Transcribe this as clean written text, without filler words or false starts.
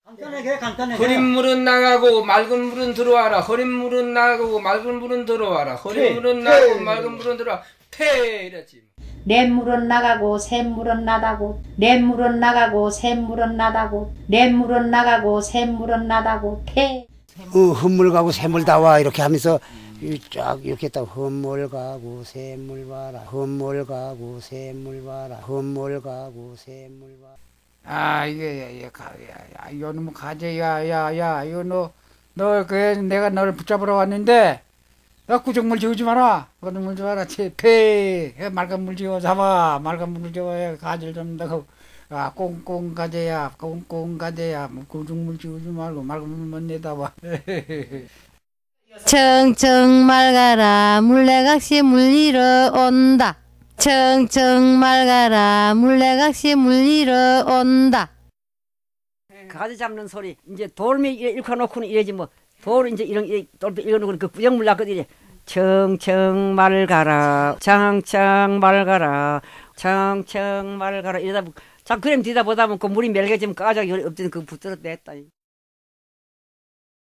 간단하게 간단하게. 흐린 물은 나가고 맑은 물은 들어와라. 흐린 물은 나가고 맑은 물은 들어와라. 흐린 물은 나가고 맑은 물은 들어와. 폐 이랬지. 냇물은 나가고 샘물은 나다고 냇물은 나가고 샘물은 나다고 냇물은 나가고 샘물은 나다고 폐. 헛물 가고 샘물 다와 이렇게 하면서 쫙 이렇게 딱 헛물 가고 샘물 봐라. 헛물 가고 샘물 봐라. 헛물 가고 샘물 봐라. 아 이게 이거 너무 가재 야야야 이거 너 내가 너를 붙잡으러 왔는데 야 구정물 지우지 마라. 구정물 지우지 마라. 폐 맑은 물 지워 잡아. 맑은 물 지워야 가지를 잡는다고. 아 꽁꽁 가재야 꽁꽁 가재야 구정물 지우지 말고 맑은 물만 내다봐. 청청 맑아라 물레각시 물리러 온다. 청청 맑아라 물레각시 물리러 온다. 가지 잡는 소리 이제 돌미 이렇게 놓고는 이래지 뭐 돌 이제 이런 돌 이거 놓고 그 구정물 났거든요. 청청 맑아라 청청 맑아라 청청 맑아라 이러다 자 그럼 뒤다 보다 보면 그 물이 멸게지면 까자기 없던 그 붙들어 냈다.